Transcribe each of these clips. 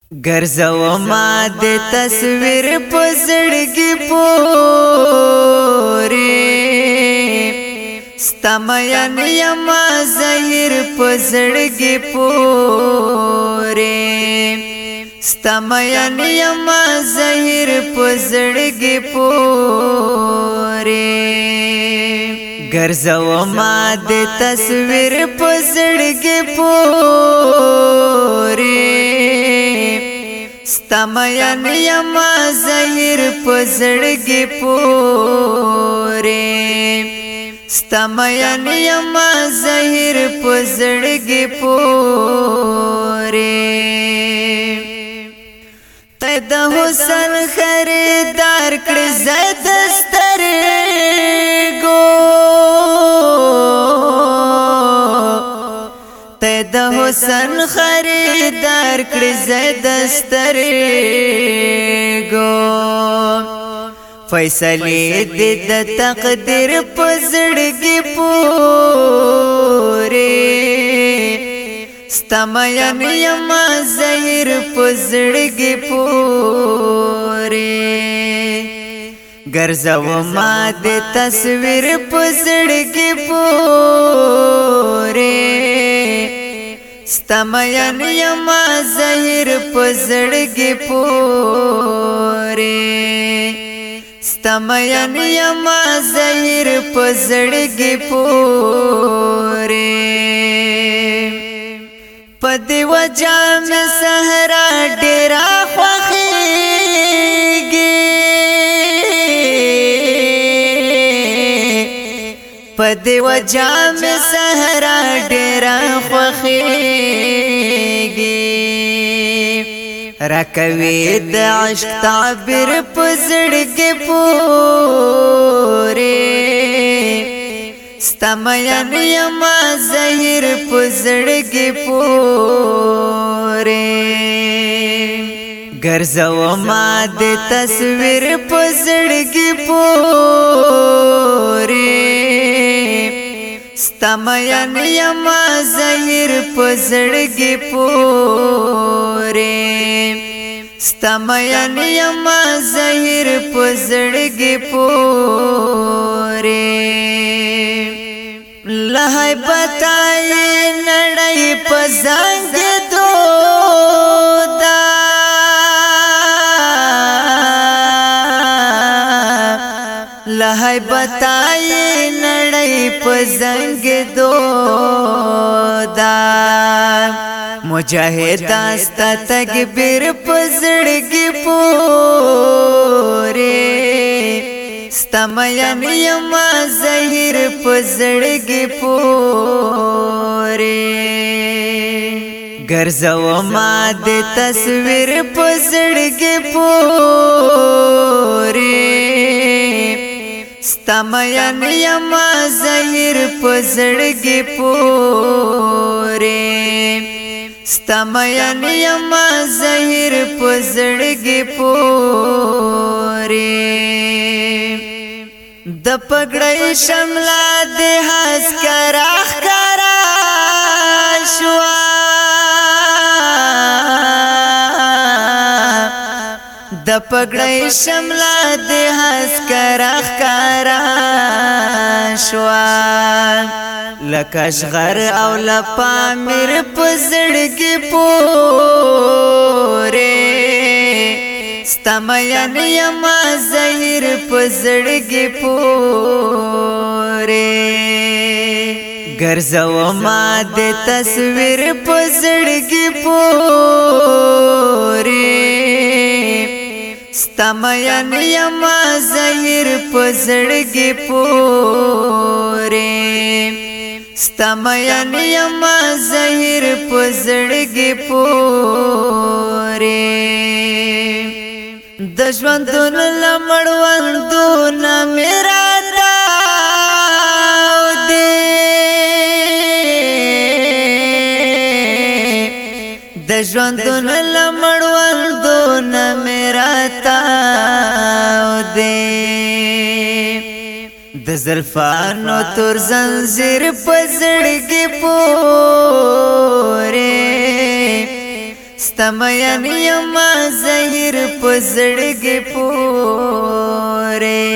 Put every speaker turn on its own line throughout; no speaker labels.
ګرځو ما د تصویر په زړګي پورې ستمین یما زهیر په زړګي پورې ستمین یما زهیر په زړګي پورې ګرځو ما د تصویر په زړګي پورې ستمین یما زهیر په زړګي پورې ستمین یما زهیر په زړګي پورې ته د حسن خریدار کړې زید سترګو ته د حسن خریدار کړې زید سترګو فیصله دې د تقدیر په زړګي پورې ستمین یما زهیر په زړګي پورې ګرځو ما د تصویر په زړګي پورې ستمین یما زهیر په زړګي پورې ستمین یما زهیر په زړګي پورې پدې وجه مې صحرا ډېر خوښيږي پدې وجه مې صحرا ډېر خوښيږي راکوي د عشق تعبیر په زړګي پورې ستمین یما زهیر په زړګي پورې ګرځو ما د تصویر په زړګي پورې ستمین یما زهیر په زړګي پورې ستمین یما زهیر په زړګي پورې لهای بتای نړۍ په زنګ دودا لهای بتای نړۍ په زنګ دودا مجاهد است تکبیر په زړګي پورې ستمین یما زهیر په زړګي پورې ګرځو ما د تصویر په زړګي پورې ستمین یما زهیر په زړګي پورې ستمین یما زهیر په زړګي پورې د پګړې شملا د هاس کراخ کرا شوا د پګړې شملا د هاس کراخ کرا شوا لکشغر او لپامیر په زړګي پورې ستمین یما زهیر په زړګي پورې ګرځو ما د تصویر په زړګي پورې ستمین یما زهیر په زړګي پورې ستمین یما زهیر په زړګي پورې د ژوندون لمړوندون میرا داو دې د ژوندون لمړوندون میرا تاو دې د زلفانو تور زنجیر په زړګي پورې ستمین یما زهیر پزړګي پورې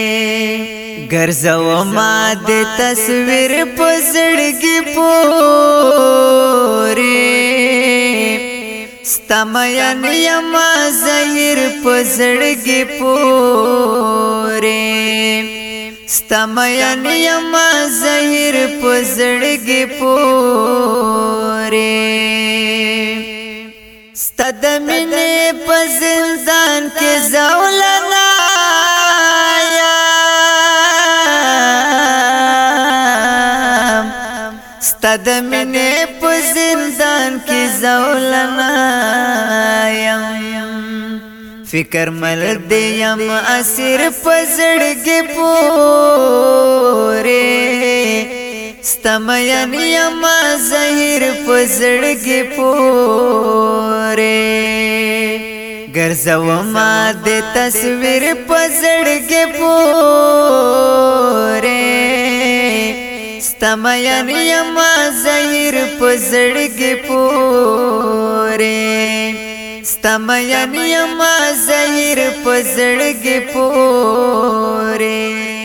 ګرځو ما د تصویر پزړګي پورې ستمین یما زهیر پزړګي پورې ستمین یما زهیر پزړګي پورې ستد مینې په زندان کې زولنا ستد مینې په زندان کې زولنا فکر مل دې یم اسیر پزړګي پورې ستمین یما زهیر پزړګي پورې ګرځو ما د تصویر پزړګي پورې ستمین یما زهیر پزړګي پورې ستمین یما زهیر پزړګي پورې